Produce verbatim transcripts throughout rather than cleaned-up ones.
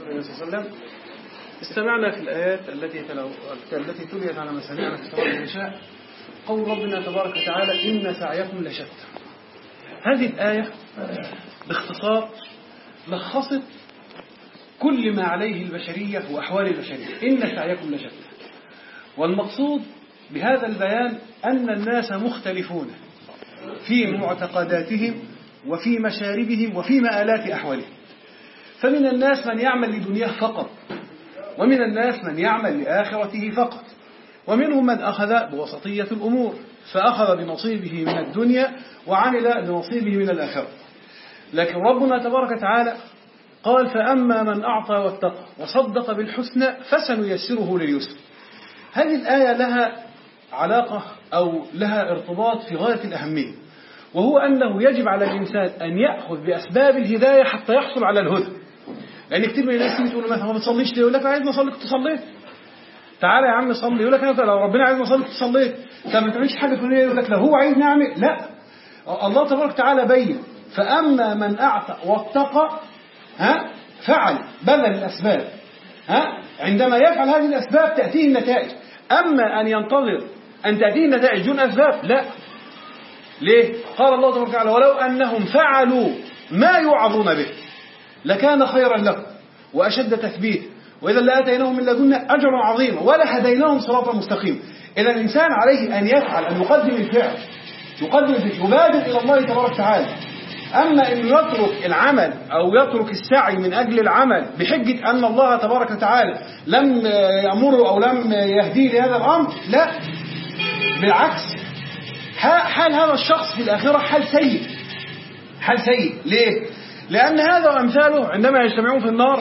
النبي صلى الله عليه وسلم. استمعنا في الآيات التي التي تليت على مسامعنا في صلاة العشاء قول ربنا تبارك وتعالى إن سعيكم لشتى. هذه الآية باختصار لخصت كل ما عليه البشرية وأحوال البشرية. إن سعيكم لشتى، والمقصود بهذا البيان أن الناس مختلفون في معتقداتهم وفي مشاربهم وفي مآلات أحوالهم. فمن الناس من يعمل لدنياه فقط، ومن الناس من يعمل لآخرته فقط، ومنهم من أخذ بوسطية الأمور فأخذ بنصيبه من الدنيا وعمل بنصيبه من الآخرة. لكن ربنا تبارك وتعالى قال فأما من أعطى واتقى وصدق بالحسنى فسنيسره لليسر. هذه الآية لها علاقة أو لها ارتباط في غاية الأهمية، وهو أنه يجب على الإنسان أن يأخذ بأسباب الهداية حتى يحصل على الهدى. لأن كتير من الناس تيجي تقول له مثلا ما بتصليش ليه؟ يقول لك عايز نصلي كنت صليت. تعالى يا عم صلي، يقول لك أنا لو ربنا عايز نصلي كنت صليت. طب ما تعملش حاجة فلانية، يقول لك لا هو عايز نعمل. لا، الله تبارك وتعالى بين فأما من أعطى واتقى ها فعل بذل الأسباب، ها عندما يفعل هذه الأسباب تأتيه النتائج. أما أن ينتظر أن تأتيه النتائج دون أسباب لا. ليه؟ قال الله تبارك وتعالى ولو أنهم فعلوا ما يوعظون به لكان خيرا لهم وأشد تثبيت وإذا لآتيناهم من لدنا أجرا عظيما ولهديناهم صراطا مستقيما. إذا الإنسان عليه أن يفعل، أن يقدم الفعل، يقدم الفعل، يبادر إلى الله تبارك وتعالى. أما أن يترك العمل أو يترك السعي من أجل العمل بحجة أن الله تبارك وتعالى لم يأمره أو لم يهديه لهذا الأمر، لا، بالعكس، حال هذا الشخص في الآخرة حال سيء، حال سيء. ليه؟ لأن هذا وأمثاله عندما يجتمعون في النار،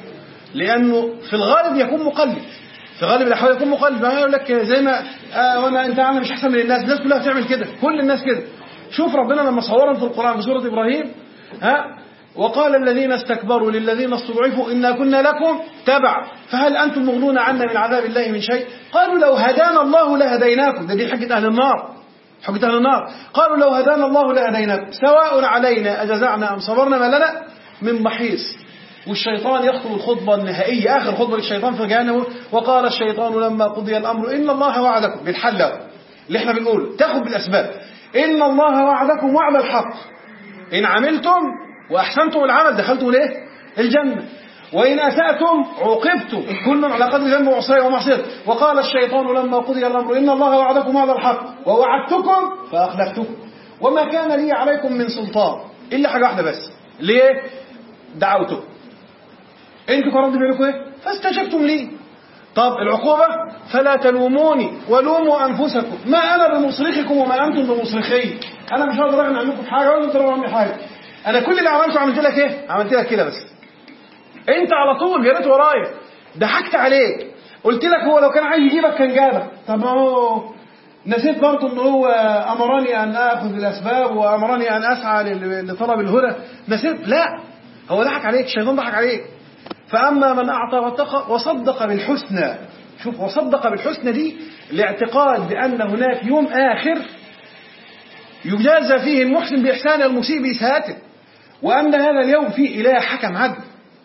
لأنه في الغالب يكون مقلد، في غالب الأحوال يكون مقلد. ما يقول لك زي ما آه وأنا أنت عامل مش أحسن من الناس، الناس كلها بتعمل كده، كل الناس كده. شوف ربنا لما صورهم في القرآن في سورة إبراهيم، ها وقال الذين استكبروا للذين استضعفوا إنا كنا لكم تبع فهل أنتم مغنون عنا من عذاب الله من شيء؟ قالوا لو هدانا الله لهديناكم. ده دي حجة أهل النار، حجة أهل النار. قالوا لو هدانا الله لهديناكم سواء علينا أجزعنا أم صبرنا ما لنا من محيص. والشيطان يخطب الخطبة النهائية، آخر خطبة للشيطان في جهنم، وقال الشيطان لما قضي الأمر إن الله وعدكم بالحل اللي احنا بنقوله، تاخد بالأسباب. إن الله وعدكم وعد الحق إن عملتم وأحسنتم العمل دخلتم ليه؟ الجنة، وإن أسأتم عوقبتم كل على قدر ذنب ومعصية. وقال الشيطان لما قضي الأمر إن الله وعدكم وعد الحق ووعدتكم فأخلفتكم وما كان لي عليكم من سلطان إلا حاجة واحدة بس. ليه؟ دعوتكم، انتوا كرمتوا بينكم ايه؟ فاستجبتم لي. طب العقوبة فلا تلوموني ولوموا أنفسكم ما أنا بمصرخكم وما أنتم بمصرخي. أنا مش هقدر أغني عنكم في حاجة ولا تقدروا عني حاجة. أنا كل اللي عملته عملت لك إيه؟ عملت لك كده بس. أنت على طول جريت ورايا، ضحكت عليك، قلت لك هو لو كان عايز يجيبك كان جابك. طب هو نسيت برضه إن هو أمرني أن آخذ بالأسباب وأمرني أن أسعى لطلب الهدى. نسيت؟ لا، هو ضحك عليك، الشيطان ضحك عليك. فأما من أعطى واتقى وصدق بالحسنى. شوف، وصدق بالحسنى دي الاعتقاد بأن هناك يوم آخر يجازى فيه المحسن بإحسان المسيء بإساءته، وأن هذا اليوم فيه إله حكم عدل،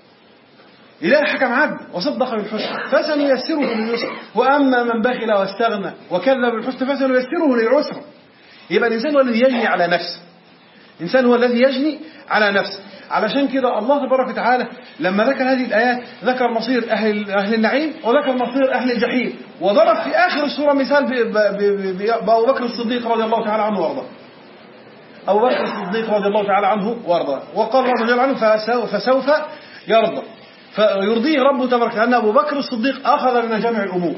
إله حكم عدل. وصدق بالحسنى فسنيسره لليسر وأما من بخل واستغنى وكذب بالحسنى فسنيسره للعسر. يبقى الإنسان هو الذي يجني على نفسه، الإنسان هو الذي يجني على نفسه. علشان كده الله تبارك وتعالى لما ذكر هذه الآيات ذكر مصير أهل, أهل النعيم وذكر مصير أهل الجحيم، وضرب في آخر السورة مثال بأبو بكر الصديق رضي الله تعالى عنه وارضاه. أبو بكر الصديق رضي الله تعالى عنه وارضاه، وقال الله جل عنه فسوف يرضى، فيرضيه ربه تبارك وتعالى. أبو بكر الصديق أخذ من جمع الأمور.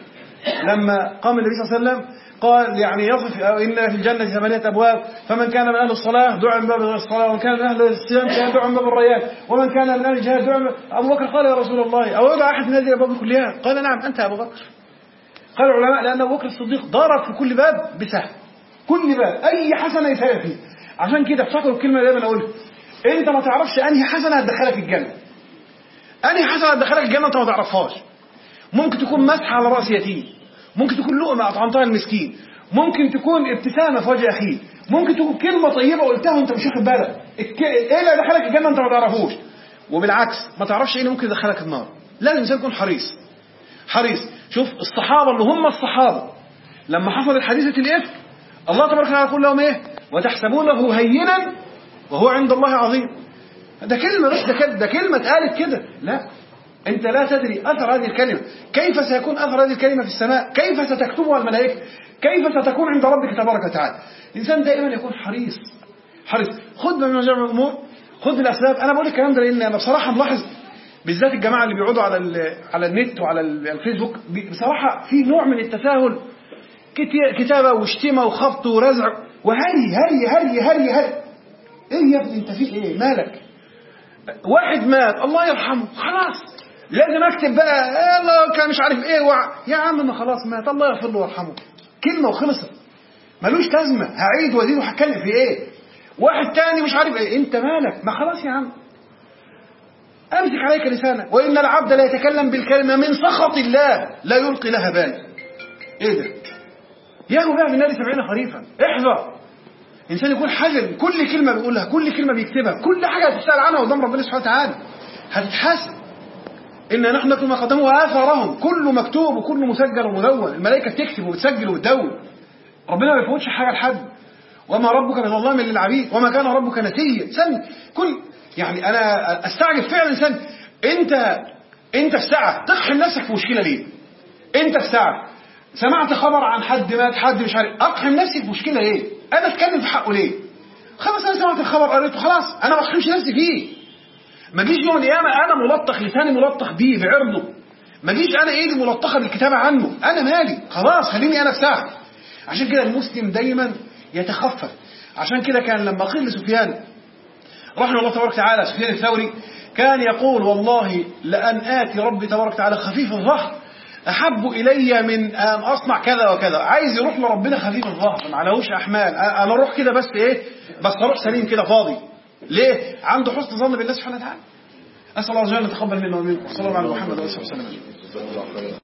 لما قام النبي صلى الله عليه وسلم قال يعني يصف إن في الجنة ثمانية أبواب، فمن كان من أهل الصلاة دعا من باب الصلاة، ومن كان من أهل الصيام كان دعا من باب الريان، ومن كان من أهل الجهاد دعا من... أبو بكر قال يا رسول الله أو يدعى أحد من هذه الأبواب كلها؟ قال نعم أنت أبو بكر. قال العلماء لأن أبو بكر الصديق ضرب في كل باب بسهم، كل باب أي حسنة يسير فيه. عشان كده افتكروا الكلمة اللي دايما أقولها، أنت ما تعرفش أنهي حسنة هتدخلك الجنة، أنهي حسنة هتدخلك الجنة أنت ما تعرفهاش. ممكن تكون مسح على رأس يتيم، ممكن تكون لقمة أطعمتها المسكين، ممكن تكون ابتسامة في وجه أخيه، ممكن تكون كلمة طيبة قلتها وانت مش واخد بالك. ايه اللي دخلك الجنة انت ما تعرفوش. وبالعكس ما تعرفش ايه اللي ممكن يدخلك النار. لازم الانسان يكون حريص حريص. شوف الصحابه اللي هم الصحابه لما حصلت حادثه الافك الله تبارك وتعالى يقول لهم ايه؟ وتحسبونه هينا وهو عند الله عظيم. ده كلمه بس، ده كلمه, ده كلمة اتقالت كده. لا، انت لا تدري اثر هذه الكلمه، كيف سيكون اثر هذه الكلمه في السماء، كيف ستكتبها الملائكه، كيف ستكون عند ربك تبارك وتعالى. الانسان دائما يكون حريص حريص. خذ من مجمع الامور، خذ الاسباب. انا بقول الكلام ده لان انا بصراحه ملاحظ بالذات الجماعه اللي بيقعدوا على على النت وعلى الفيسبوك بصراحه في نوع من التساهل، كتابه وشتيمه وخبط ورزع وهري هري هري هري هري. ايه يا ابني انت في ايه؟ مالك؟ واحد مات الله يرحمه خلاص لازم اكتب بقى الله كان مش عارف ايه وع... يا عم ما خلاص مات الله يغفر له ويرحمه، كلمه وخلصت، ملوش لازمه هعيد وازيد وهتكلم في ايه. واحد تاني مش عارف ايه، انت مالك؟ ما خلاص يا عم امسك عليك لسانك. وان العبد لا يتكلم بالكلمه من سخط الله لا يلقي لها بال. ايه ده؟ يا بقى من نار سبعين خريفا. احذر انسان يكون حذر، كل كلمه بيقولها كل كلمه بيكتبها كل حاجه هتسال عنها قدام ربنا سبحانه وتعالى هتتحاسب. إن نحن نكتب ما قدموا وآثارهم، كله مكتوب وكله مسجل ومدون، الملائكة تكتب وتسجل وتدون. ربنا ما يفوتش حاجة لحد. وما ربك بظلام للعبيد وما كان ربك نسيا. سن كل يعني أنا أستعجب فعلا سن أنت أنت في ساعة تقحم نفسك في مشكلة ليه؟ أنت في ساعة سمعت خبر عن حد مات حد مش عارف، أقحم نفسي في مشكلة ليه؟ أنا أتكلم في حقه ليه؟ خلاص أنا سمعت الخبر قريته خلاص أنا ما أقحمش نفسي فيه. ما جيش يوم القيامة أنا ملطخ لساني ملطخ بيه بعرضه، ما جيش أنا إيدي ملطخة بالكتابة عنه، أنا مالي خلاص خليني أنا في ساعة. عشان كده المسلم دايما يتخفف. عشان كده كان لما قيل لسفيان رحمه الله تبارك وتعالى سفيان الثوري كان يقول والله لأن آتي ربي تبارك وتعالى خفيف الظهر أحب إلي من أن أصنع كذا وكذا. عايز يروح لربنا خفيف الظهر ما عليهوش أحمال، أنا أروح كده بس إيه بس أروح سليم كده فاضي. ليه؟ عنده حسن ظن بالله سبحانه وتعالى. أسأل الله عز وجل أن يتقبل منا ومنكم. صلى الله عليه محمد وآله وصحبه وسلم.